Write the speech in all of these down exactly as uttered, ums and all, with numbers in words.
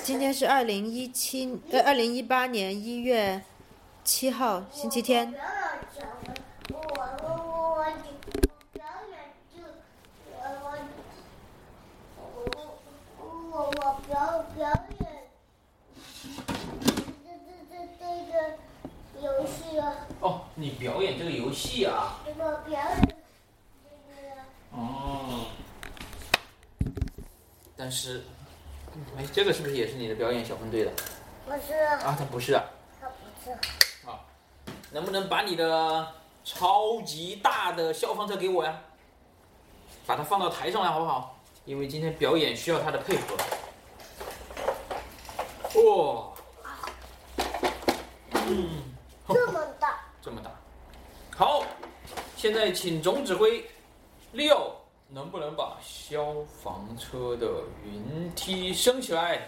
今天是二零一七呃二零一八年一月七号，星期天。 我我我我表演就我我我我表表演这这这这个游戏啊。 哦，你表演这个游戏啊？ 我表演这个。 哦。但是，哎，这个是不是也是你的表演小分队的？ 不是。 啊，它不是啊。 它不是。 啊，能不能把你的超级大的消防车给我呀？把它放到台上来好不好？因为今天表演需要它的配合。哇，嗯， 这么大。 这么大。好，现在请总指挥六。能不能把消防车的云梯升起来？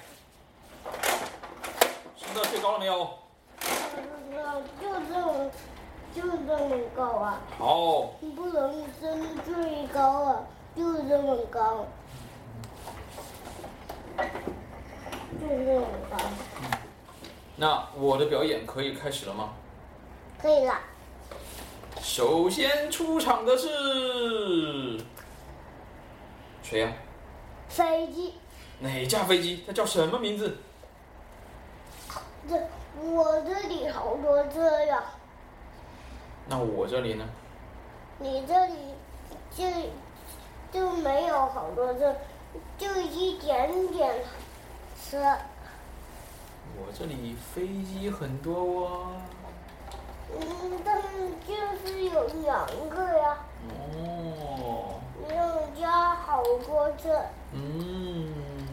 升到最高了没有？ 就这么，就这么高啊！ 好。 你不能升最高啊，就这么高，就这么高。 那我的表演可以开始了吗？ 可以了。 首先出场的是。谁呀、啊？ 飞机。 哪架飞机？它叫什么名字？ 这我这里好多车呀。 那我这里呢？ 你这里就就没有好多车，就一点点车。 我这里飞机很多哦。 嗯，但是就是有两个呀。 哦。 两家好多车。 嗯。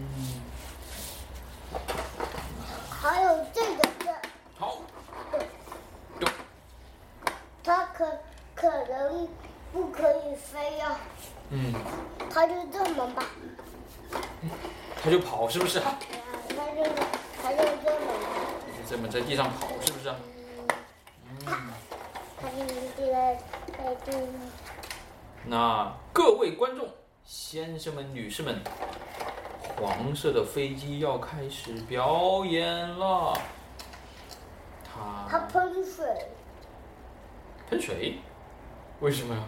还有这个车。 好。 对。它可可能不可以飞呀、啊。 嗯。 它就这么吧。 它就跑是不是？ 它就它就这么。 这么在地上跑是不是？ 嗯。它就在在地。 那各位观众，先生们、女士们，黄色的飞机要开始表演了。它它喷水。 喷水？为什么呀？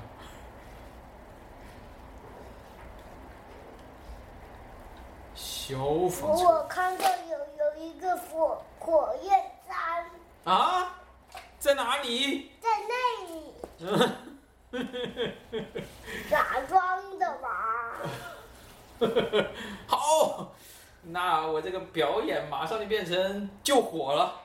消防车。 我看到有有一个火火焰山。 啊？在哪里？ 在那里。假装的吧。 好，那我这个表演马上就变成救火了。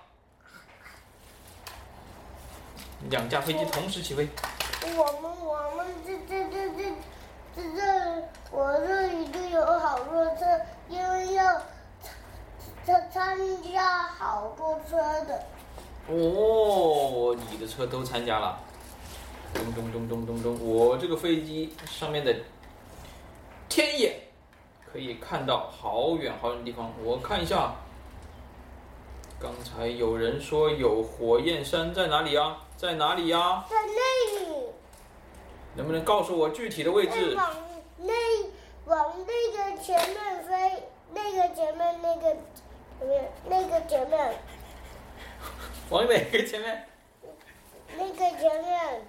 两架飞机同时起飞。 我们我们这这这这这这我这里就有好多车，因为要参参加好多车的。 哦，你的车都参加了。咚咚咚咚咚咚！我这个飞机上面的天眼可以看到好远好远的地方。我看一下，刚才有人说有火焰山在哪里啊？在哪里呀？ 在那里。 能不能告诉我具体的位置？ 往那往那个前面飞，那个前面那个前面那个前面。 往哪个前面？ 那个前面。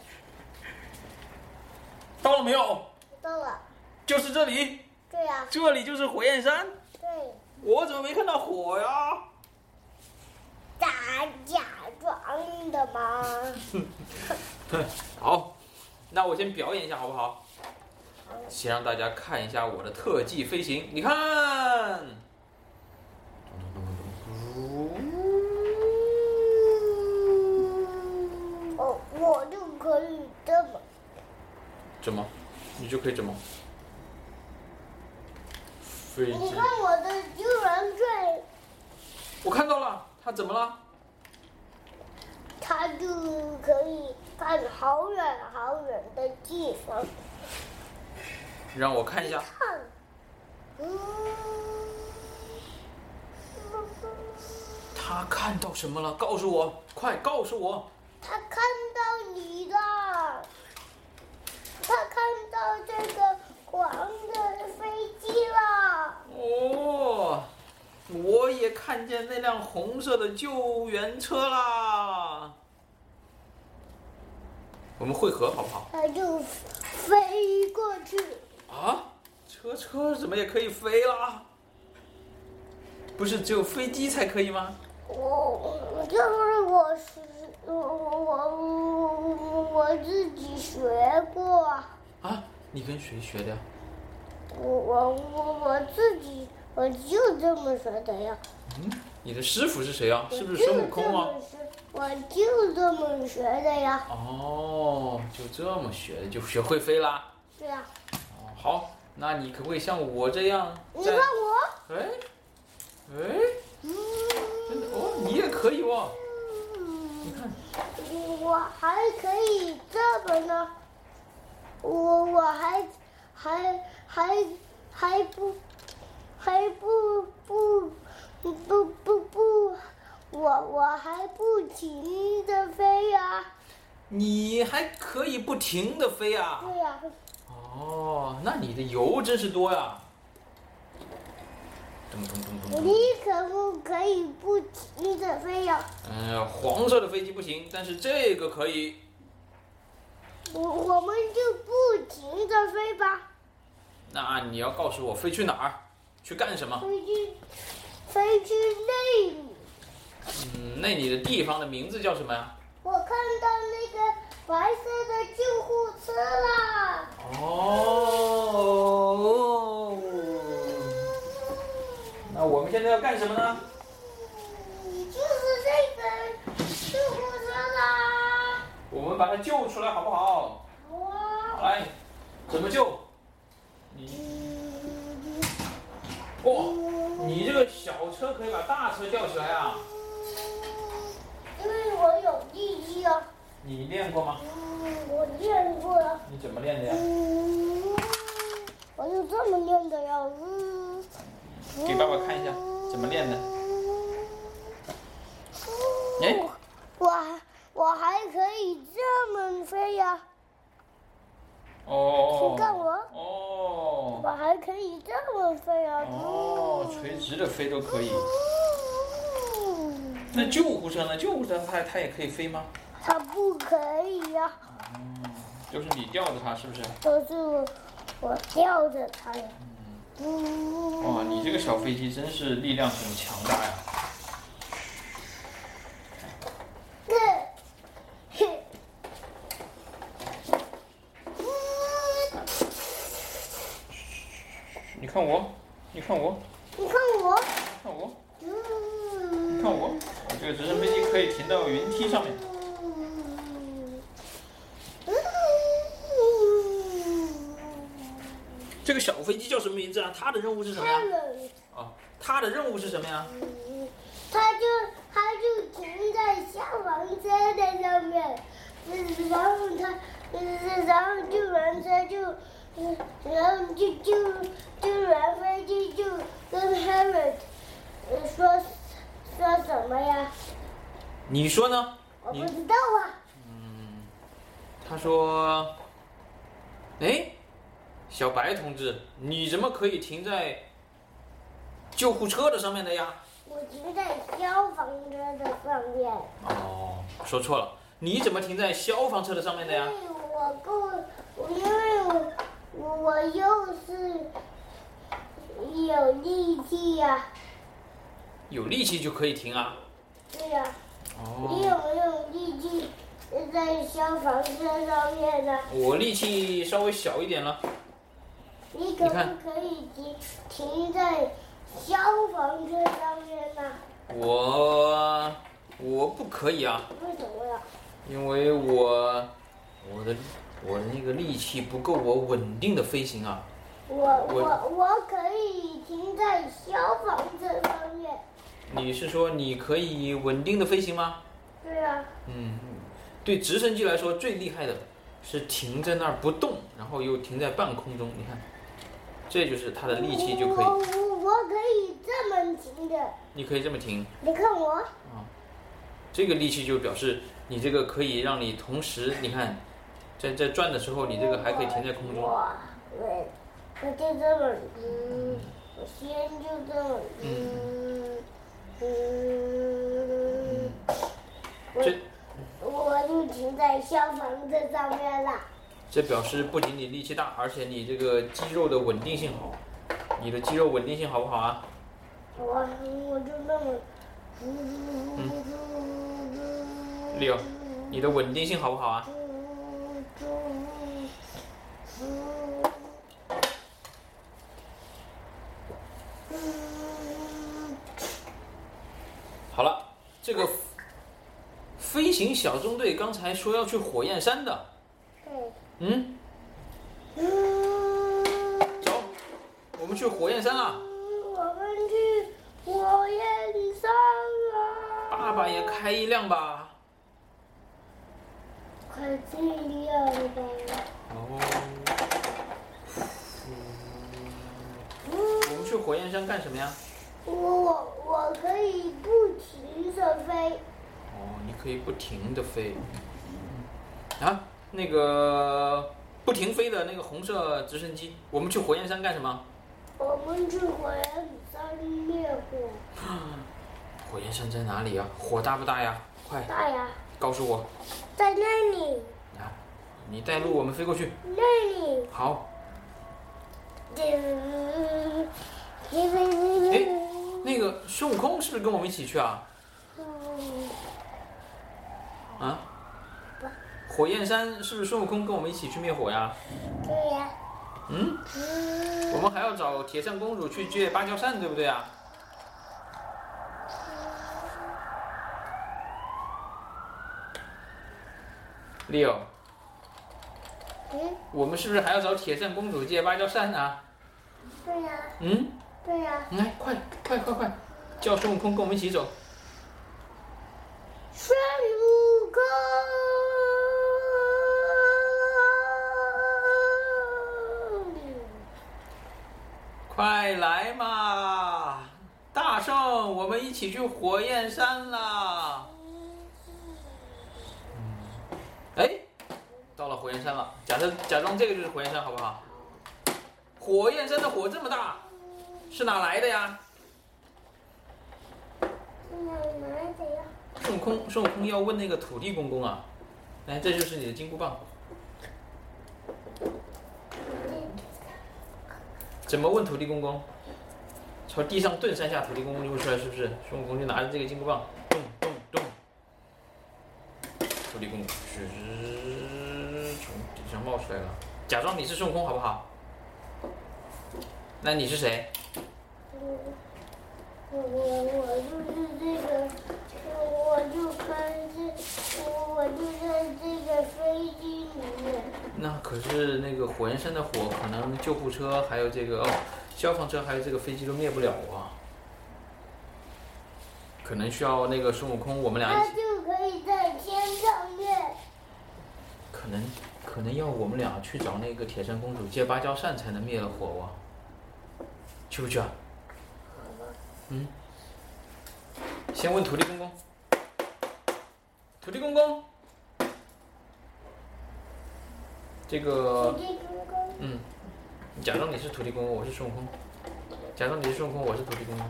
到了没有？ 到了。 就是这里。 对呀、啊。 这里就是火焰山。 对。 我怎么没看到火呀？ 假假装的嘛。 好，那我先表演一下好不好？先让大家看一下我的特技飞行，你看。 哦，我就可以这么。 怎么？你就可以怎么？飞机。 你看我的居然坠。 我看到了，它怎么了？ 它就可以看好远好远的地方。 让我看一下。 看。嗯。 他看到什么了？告诉我，快告诉我。 他看到你了。他看到这个黄的飞机了。 哦，我也看。 看见那辆红色的救援车啦！我们汇合好不好？ 它就飞过去。 啊，车车怎么也可以飞啦？不是只有飞机才可以吗？ 我就是我是我我我我自己学过。 啊，你跟谁学的呀？ 我我我我自己我就这么学的呀。 嗯，你的师傅是谁啊？是不是孙悟空啊？ 我就这么学的呀。 哦，就这么学的，就学会飞啦。 对呀。 哦，好，那你可不可以像我这样？ 你看我。 哎，哎，真的哦，你也可以哦。你看。 我还可以这么呢。我我还还还还不还不不不不不不。我我还不停的飞呀。 你还可以不停的飞啊？ 对呀。 哦，那你的油真是多呀。咚咚咚咚。 你可不可以不停的飞呀？ 嗯，黄色的飞机不行，但是这个可以。 我我们就不停的飞吧。 那你要告诉我飞去哪儿，去干什么？ 飞去飞去那里。 嗯，那你的地方的名字叫什么呀？ 我看到那个白色的救护车啦。 哦，那我们现在要干什么呢？ 就是这个救护车啦。 我们把它救出来好不好？ 好。 来，怎么救？你，哦，你这个小车可以把大车吊起来啊？ 因为我有力气啊。 你练过吗？ 嗯，我练过了。 你怎么练的呀？ 嗯，我就这么练的呀。嗯。 给爸爸看一下怎么练的。哎， 我还我还可以这么飞呀。 哦。 你看我。 哦。 我还可以这么飞啊。 哦，垂直的飞都可以。那救护车呢？救护车它它也可以飞吗？ 它不可以呀。 嗯，就是你吊着它，是不是？ 都是我我吊着它呀。 嗯。哇，你这个小飞机真是力量很强大呀。你看我，你看我， 你看我， 看我， 嗯， 你看我，我这个直升飞机可以停到云梯上面。这个小飞机叫什么名字啊？它的任务是什么呀？啊，它的任务是什么呀？ 它就它就停在消防车的上面，然后它，然后救援车就。然后就就救援飞机就跟 Harry 说说什么呀？ 你说呢？ 我不知道啊。 嗯，他说：“哎，小白同志，你怎么可以停在救护车的上面的呀？” 我停在消防车的上面。 哦，说错了，你怎么停在消防车的上面的呀？ 因为我够，因为我。我我又是有力气呀、啊。 有力气就可以停啊。 对呀、啊。 哦。 你有没有力气在消防车上面呢？ 我力气稍微小一点了。 你可不可以停停在消防车上面呢？ 我我不可以啊。 为什么呀？ 因为我我的。我的那个力气不够我稳定的飞行啊。 我我我可以停在消防车上面。 你是说你可以稳定的飞行吗？ 对啊。 嗯，对直升机来说最厉害的是停在那儿不动，然后又停在半空中。你看，这就是它的力气就可以。 我我我可以这么停的。 你可以这么停。 你看我。 啊，这个力气就表示你这个可以让你同时，你看。在在转的时候，你这个还可以停在空中。 我我我就这么，嗯，我先就这么，嗯嗯消防车上面了。 这表示不仅你力气大，而且你这个肌肉的稳定性好。你的肌肉稳定性好不好啊？ 我我就那么。 六，你的稳定性好不好啊？好了，这个飞行小中队刚才说要去火焰山的。 对。 嗯。走，我们去火焰山了。 我们去火焰山了。 爸爸也开一辆吧。 开这辆吧。 哦。我们去火焰山干什么呀？ 我我我可以不停的飞。 哦，你可以不停的飞。啊，那个不停飞的那个红色直升机，我们去火焰山干什么？ 我们去火焰山灭火。 火焰山在哪里呀？火大不大呀？快， 大呀！ 告诉我。 在那里。 啊，你带路，我们飞过去。 那里。 好。 嗯。 哎，那个孙悟空是不是跟我们一起去啊？啊？火焰山是不是孙悟空跟我们一起去灭火呀？ 对呀。 嗯？我们还要找铁扇公主去借芭蕉扇，对不对啊？六。 嗯？ 我们是不是还要找铁扇公主借芭蕉扇啊？ 对呀。 嗯？ 对呀。 来，快快快快，叫孙悟空跟我们一起走。 孙悟空。 快来嘛！大圣，我们一起去火焰山啦！哎，到了火焰山了，假设假装这个就是火焰山，好不好？火焰山的火这么大，是哪来的呀？ 哪来的呀？ 孙悟空，孙悟空要问那个土地公公啊！来，这就是你的金箍棒。怎么问土地公公？朝地上顿三下，土地公公就会出来，是不是？孙悟空就拿着这个金箍棒，咚咚咚，土地公公是从地上冒出来了。假装你是孙悟空，好不好？那你是谁？ 我我我就是这个，我就跟这，我我就在这个飞机里面。 那可是那个火焰山的火，可能救护车还有这个哦，消防车还有这个飞机都灭不了啊。可能需要那个孙悟空，我们俩一起。 它就可以在天上面。 可能可能要我们俩去找那个铁扇公主借芭蕉扇才能灭了火哇。去不去啊？嗯。先问土地公公。土地公公。这个。 土地公公。 嗯。你假装你是土地公公，我是孙悟空。假装你是孙悟空，我是土地公公。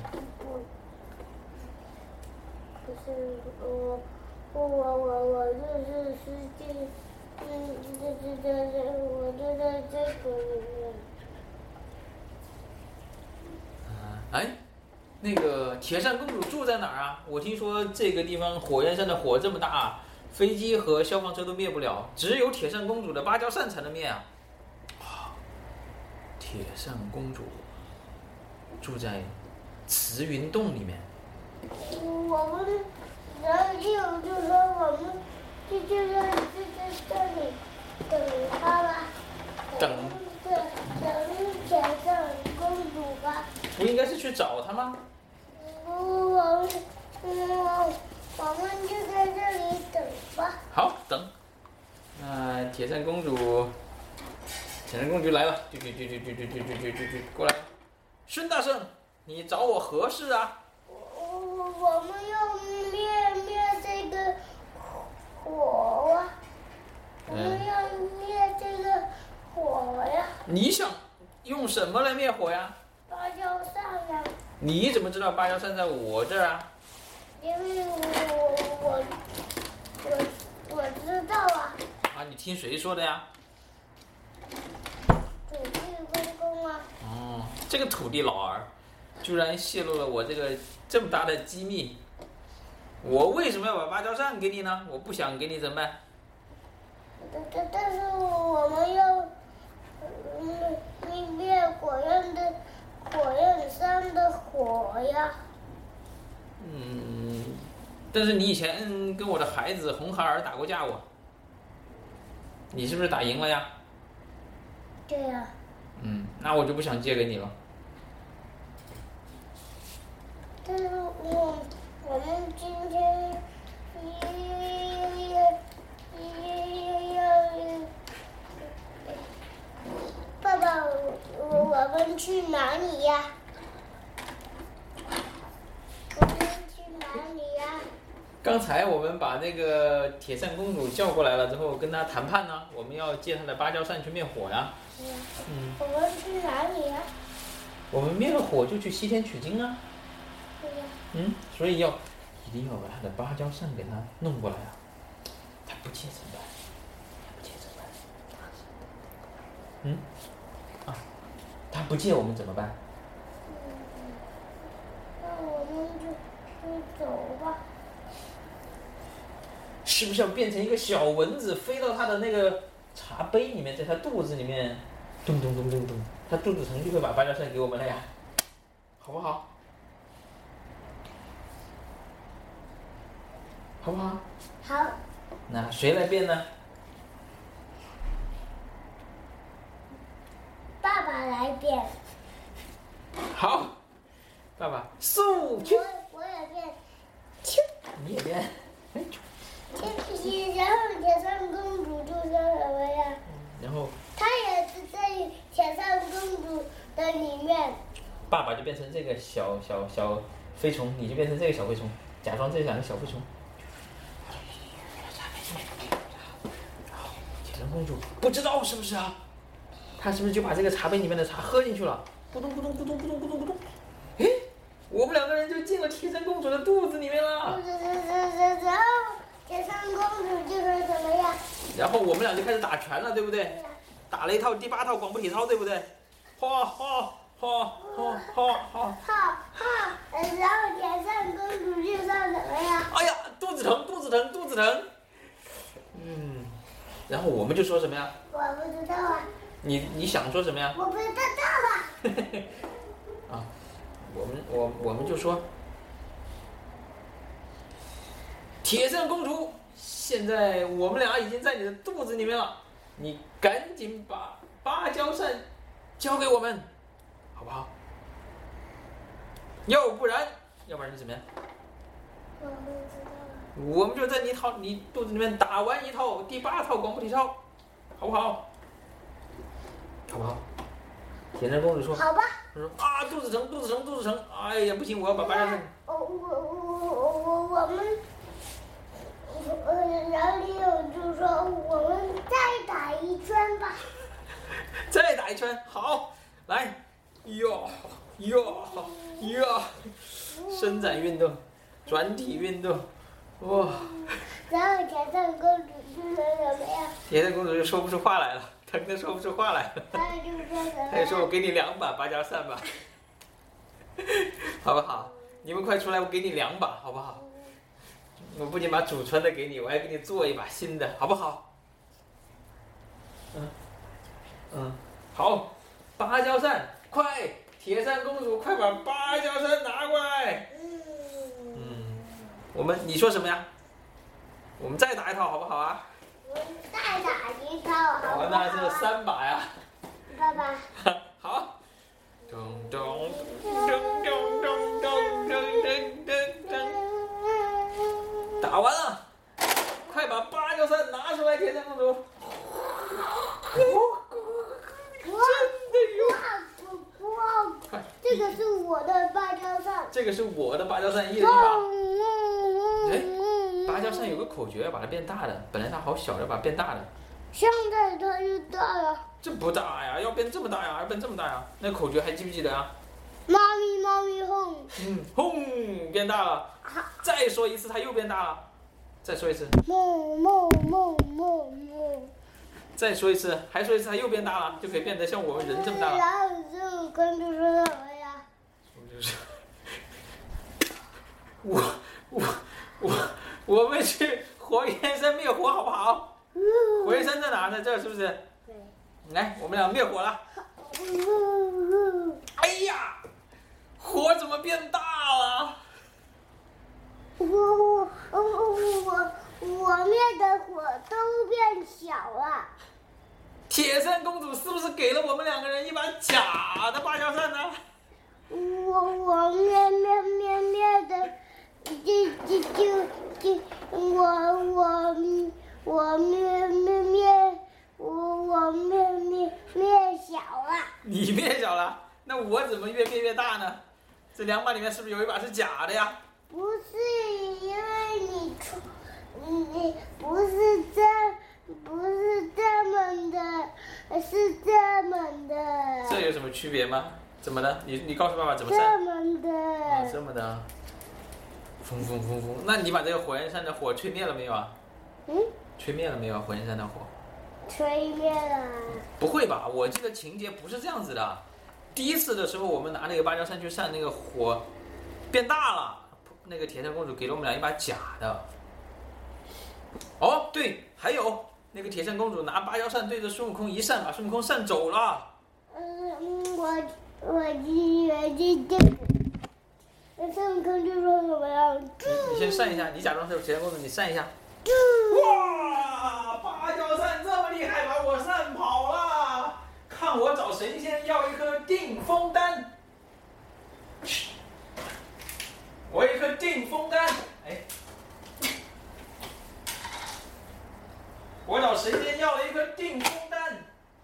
不是我，我我我我就是司机，嗯，这这这这，我就在这个里面。 哎，那个铁扇公主住在哪儿啊？我听说这个地方火焰山的火这么大，飞机和消防车都灭不了，只有铁扇公主的芭蕉扇才能灭啊！啊，铁扇公主住在慈云洞里面。 我们，然后业务就说我们就就在就在这里等他吧。 等。 对，等铁扇公主吧。 不应该是去找他吗？ 我我我我们就在这里等吧。 好，等。那铁扇公主，铁扇公主来了，啾啾啾啾啾啾啾啾啾啾，过来。孙大圣，你找我何事啊？ 我我们要灭灭这个火啊！我们要灭这个火呀！ 你想用什么来灭火呀？ 芭蕉扇呀！ 你怎么知道芭蕉扇在我这儿啊？ 因为我我我我知道啊。 啊，你听谁说的呀？ 土地公公啊！ 哦，这个土地老儿，居然泄露了我这个这么大的机密。我为什么要把芭蕉扇给你呢？我不想给你怎么办？ 但但但是我们要嗯灭灭火焰的火焰山的火呀。 嗯，但是你以前跟我的孩子红孩儿打过架过，你是不是打赢了呀？ 对呀。 嗯，那我就不想借给你了。 但是我我们今天要要要爸爸，我我们去哪里呀？我们去哪里呀？ 刚才我们把那个铁扇公主叫过来了之后，跟她谈判呢，我们要借她的芭蕉扇去灭火呀。嗯。 我们去哪里呀？ 我们灭了火就去西天取经啊。 对呀。 嗯，所以要一定要把她的芭蕉扇给她弄过来啊。她不借怎么办？她不借怎么办？嗯？啊，她不借我们怎么办？ 嗯，那我们就就走吧。 是不是要变成一个小蚊子飞到她的那个茶杯里面，在她肚子里面，咚咚咚咚咚，她肚子疼就会把芭蕉扇给我们了呀，好不好？好不好？ 好。 那谁来变呢？ 爸爸来变。 好，爸爸，速去。 我我也变。咻。 你也变。哎， 然后铁扇公主就说什么呀？ 然后。 她也是在铁扇公主的里面。 爸爸就变成这个小小小飞虫，你就变成这个小飞虫，假装这两个小飞虫。铁扇公主不知道是不是啊？她是不是就把这个茶杯里面的茶喝进去了？咕咚咕咚咕咚咕咚咕咚咕咚。哎，我们两个人就进了铁扇公主的肚子里面了。 然后铁扇公主就说什么呀？ 然后我们俩就开始打拳了，对不对？打了一套第八套广播体操，对不对？哗哗哗哗哗哗。 哈哈，然后铁扇公主就说什么呀？ 哎呀，肚子疼，肚子疼，肚子疼。嗯，然后我们就说什么呀？ 我不知道啊。 你你想说什么呀？ 我不知道啊。啊，我们我我们就说，铁扇公主，现在我们俩已经在你的肚子里面了，你赶紧把芭蕉扇交给我们，好不好？要不然，要不然是怎么样？ 我不知道。 我们就在你套你肚子里面打完一套第八套广播体操，好不好？好不好？铁扇公主说。 好吧。 她说啊，肚子疼，肚子疼，肚子疼，哎呀，不行，我要把芭蕉扇。 我我我我我们，呃，然后李勇就说我们再打一圈吧。 再打一圈，好，来，哟哟哟，伸展运动，转体运动，哇！ 然后铁扇公主就说什么呀？ 铁扇公主就说不出话来了，疼得说不出话来了。 她就说什么？ 她就说：“我给你两把芭蕉扇吧，好不好？你们快出来，我给你两把，好不好？我不仅把祖传的给你，我还给你做一把新的，好不好？”嗯嗯，好，芭蕉扇，快！铁扇公主，快把芭蕉扇拿过来。嗯，我们你说什么呀？我们再打一套好不好啊？ 我们再打一套好不好？ 那是三把呀。 爸爸。 好。咚咚咚咚咚咚咚咚咚咚。打完了，快把芭蕉扇拿出来，铁扇公主。真的有！ 哇，这个是我的芭蕉扇。 这个是我的芭蕉扇，一人一把。哎，芭蕉扇有个口诀，要把它变大的。本来它好小，要把它变大的。 现在它就大了。 这不大呀，要变这么大呀，要变这么大呀。那口诀还记不记得啊？ 妈咪妈咪哄。 嗯，轰，变大了。再说一次，它又变大了。 再说一次。 梦梦梦梦梦。 再说一次，还说一次，它又变大了，就可以变得像我们人这么大了。 然后孙悟空就说什么呀？ 就是我我我我们去火焰山灭火好不好？火焰山在哪？在这儿是不是？ 对。 来，我们俩灭火了。哎呀，火怎么变大了？ 我我我我我灭的火都变小了。 铁扇公主是不是给了我们两个人一把假的芭蕉扇呢？ 我我灭灭灭灭的，就就就就我我我灭灭灭我我灭灭灭小了。 你灭小了，那我怎么越变越大呢？这两把里面是不是有一把是假的呀？ 不是因为你出，你不是这不是这么的，是这么的。 这有什么区别吗？怎么了？你你告诉爸爸怎么这扇？ 么的。 哦，这么的。风风风风，那你把这个火焰山的火吹灭了没有啊？ 嗯？ 吹灭了没有啊？火焰山的火？ 吹灭了。 不会吧？我记得情节不是这样子的。第一次的时候，我们拿那个芭蕉扇去扇，那个火变大了。那个铁扇公主给了我们俩一把假的。哦，对，还有那个铁扇公主拿芭蕉扇对着孙悟空一扇，把孙悟空扇走了。 嗯，我我以为这这个，那孙悟空就说什么呀？ 你你先扇一下，你假装是铁扇公主，你扇一下。哇，芭蕉扇这么厉害，把我扇跑了。看我找神仙要一颗定风丹。我有一颗定风丹，哎，我找神仙要了一颗定风丹。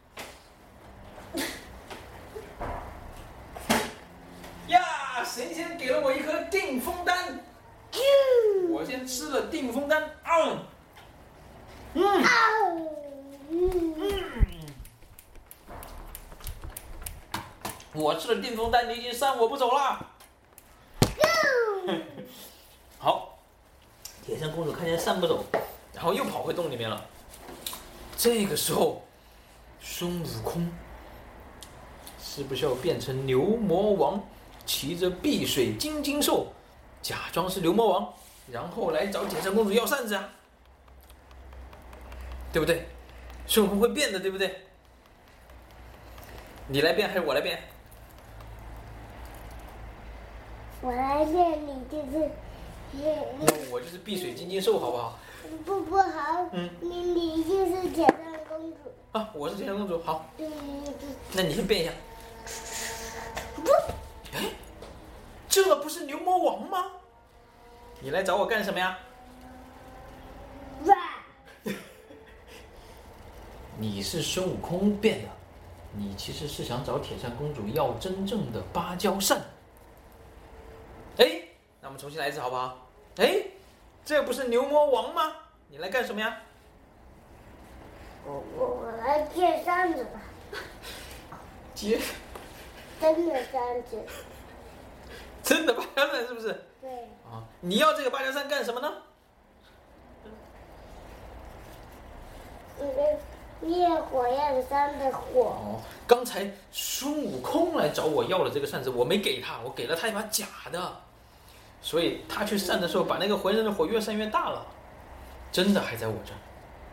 呀，神仙给了我一颗定风丹。我先吃了定风丹，啊，嗯，嗯，我吃了定风丹，你已经扇我不走了。好，铁扇公主看见扇不走，然后又跑回洞里面了。这个时候，孙悟空是不是要变成牛魔王，骑着碧水金睛兽，假装是牛魔王，然后来找铁扇公主要扇子啊？对不对？孙悟空会变的，对不对？你来变还是我来变？ 我来变，你就是你那我就是碧水金睛兽，好不好？ 不不好， 嗯， 你你就是铁扇公主。 啊，我是铁扇公主，好， 对对对。 那你先变一下。 不， 哎，这不是牛魔王吗？你来找我干什么呀？ 哇！ 你是孙悟空变的，你其实是想找铁扇公主要真正的芭蕉扇。哎，那我们重新来一次好不好？哎，这不是牛魔王吗？你来干什么呀？ 我我我来借扇子吧。 接真的扇子。 真的芭蕉扇是不是？ 对。 啊，你要这个芭蕉扇干什么呢？ 嗯，灭火焰山的火。 哦，刚才孙悟空来找我要了这个扇子，我没给他，我给了他一把假的，所以他去扇的时候，把那个浑身的火越扇越大了，真的还在我这儿。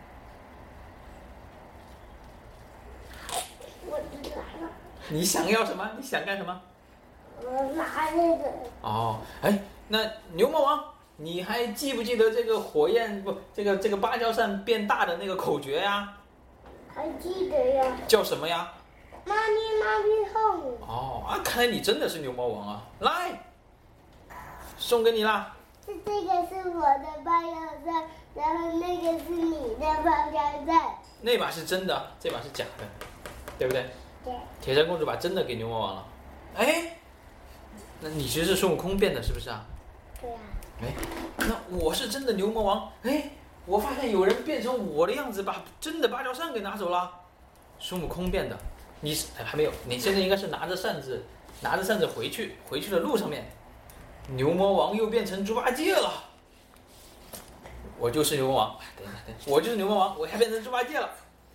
我拿了。 你想要什么？你想干什么？ 我拿这个。 哦，哎，那牛魔王，你还记不记得这个火焰不？这个这个芭蕉扇变大的那个口诀呀？ 还记得呀？ 叫什么呀？ 妈咪妈咪哄。 哦啊，看来你真的是牛魔王啊！来，送给你啦。 这这个是我的芭蕉扇，然后那个是你的芭蕉扇。 那把是真的，这把是假的，对不对？ 对。 铁扇公主把真的给牛魔王了。哎，那你其实是孙悟空变的，是不是啊？ 对呀。 哎，那我是真的牛魔王。哎，我发现有人变成我的样子，把真的芭蕉扇给拿走了。孙悟空变的，你是、哎、还没有？你现在应该是拿着扇子，拿着扇子回去，回去的路上面，牛魔王又变成猪八戒了。 我就是牛魔王。等一下，等一下，我就是牛魔王，我还变成猪八戒了。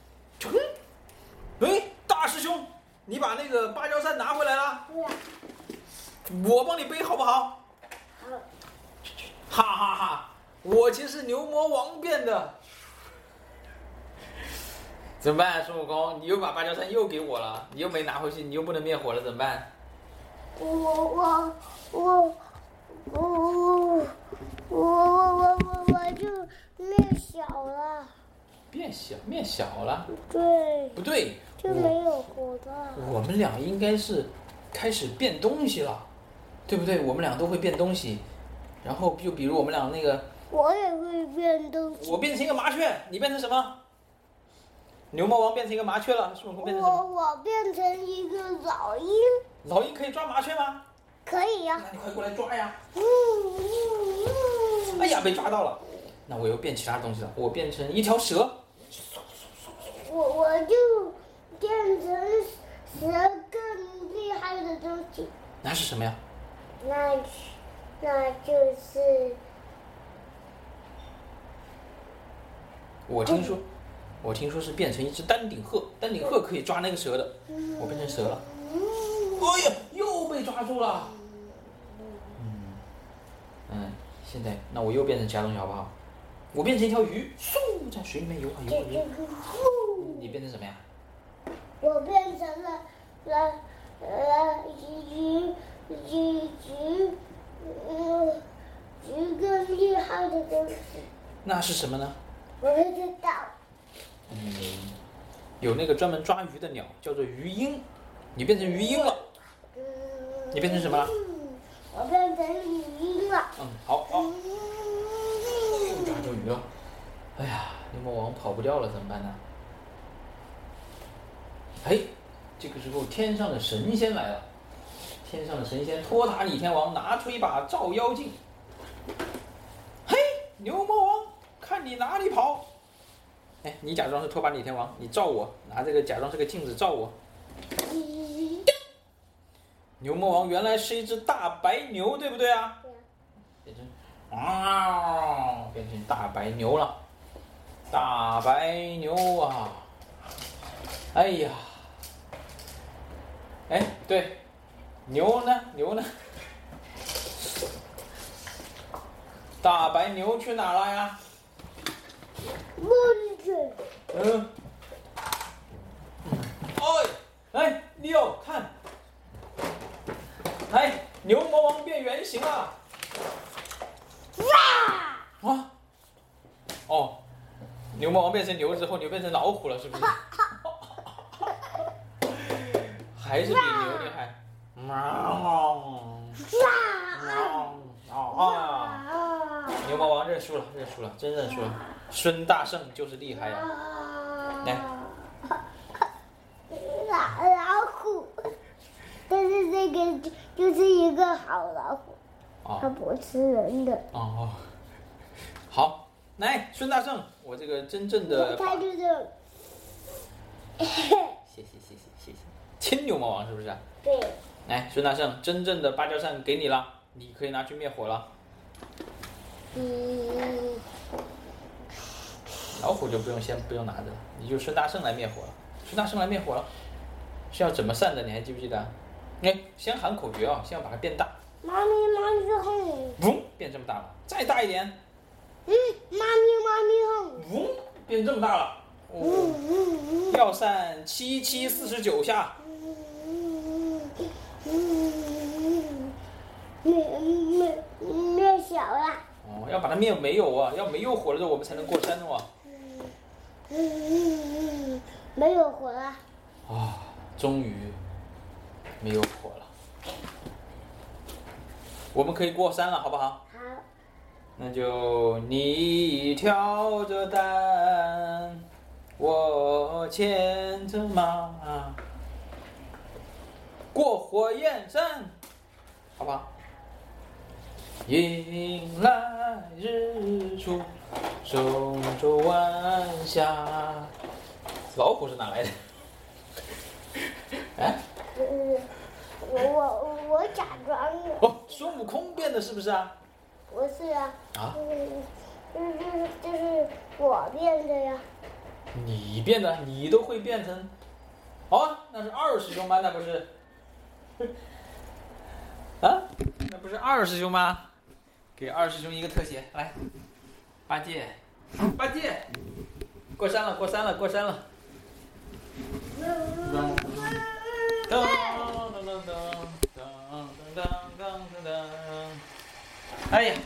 哎，大师兄，你把那个芭蕉扇拿回来了？ 对呀。 我帮你背好不好？ 好。 哈哈哈！我其实是牛魔王变的。怎么办，孙悟空？你又把芭蕉扇又给我了，你又没拿回去，你又不能灭火了，怎么办？ 我我我我我我我我我就变小了。 变小，变小了？ 对。 不对， 就没有火的。 我们俩应该是开始变东西了，对不对？我们俩都会变东西，然后就比如我们俩那个， 我也会变东西。 我变成一个麻雀，你变成什么？牛魔王变成一个麻雀了，孙悟空变成什么？ 我我变成一个老鹰。 老鹰可以抓麻雀吗？ 可以呀、啊。 那你快过来抓呀！ 嗯嗯嗯。哎呀，被抓到了。那我又变其他东西了，我变成一条蛇。 我我就变成蛇更厉害的东西。 那是什么呀？ 那那就是我听说，我听说是变成一只丹顶鹤，丹顶鹤可以抓那个蛇的。我变成蛇了。哎呀，又被抓住了。嗯，嗯，现在那我又变成其他东西好不好？我变成一条鱼，嗖，在水里面游啊游啊游。你变成什么呀？ 我变成了了了鱼鱼鱼嗯鱼更厉害的东西。 那是什么呢？ 我不知道。 嗯，有那个专门抓鱼的鸟，叫做鱼鹰。你变成鱼鹰了。 嗯。 你变成什么了？ 我变成鱼鹰了。 嗯，好，好。抓住鱼了。哎呀，牛魔王跑不掉了，怎么办呢？哎，这个时候天上的神仙来了。天上的神仙托塔李天王拿出一把照妖镜。嘿，牛魔王，看你哪里跑！哎，你假装是托塔李天王，你照我，拿这个假装是个镜子照我。牛魔王原来是一只大白牛，对不对啊？变成啊，变成大白牛了。大白牛啊！哎呀，哎，对，牛呢？牛呢？大白牛去哪了呀？ 我去。 嗯。哎，哎，六看，哎，牛魔王变原形了。哇！啊！哦。牛魔王变成牛之后，牛变成老虎了，是不是？还是比牛厉害。喵！啊！牛魔王认输了，认输了，真认输了。孙大圣就是厉害呀！来， 老老虎，但是这个就就是一个好老虎， 哦、 它不吃人的。 哦，好。来，孙大圣，我这个真正的， 他就是， 谢谢谢谢谢谢，亲牛魔王是不是？ 对。 来，孙大圣，真正的芭蕉扇给你了，你可以拿去灭火了。 嗯。 老虎就不用先不用拿着了，你就孙大圣来灭火了。孙大圣来灭火了，是要怎么扇的？你还记不记得？哎，先喊口诀啊，先要把它变大。 妈咪妈咪哄。 嗡，变这么大了，再大一点。 嗯，妈咪妈咪哄。 嗡，变这么大了。哦， 嗯嗯嗯、 要扇七七四十九下。 嗯嗯灭灭灭小了。 哦，要把它灭没有啊，要没有火了之后我们才能过山哦。 嗯嗯嗯，没有火了。 啊，终于没有火了，我们可以过山了，好不好？ 好。 那就你挑着担，我牵着马，过火焰山，好不好？迎来日出，松州晚霞。老虎是哪来的？哎？ 嗯，我我我假装的。 哦，孙悟空变的是不是啊？ 不是啊。 啊？ 嗯就是就是我变的呀。 你变的，你都会变成，哦，那是二师兄吗？那不是，啊，那不是二师兄吗？给二师兄一个特写，来，八戒，八戒，过山了，过山了，过山了。噔噔噔噔噔噔噔噔噔。哎呀，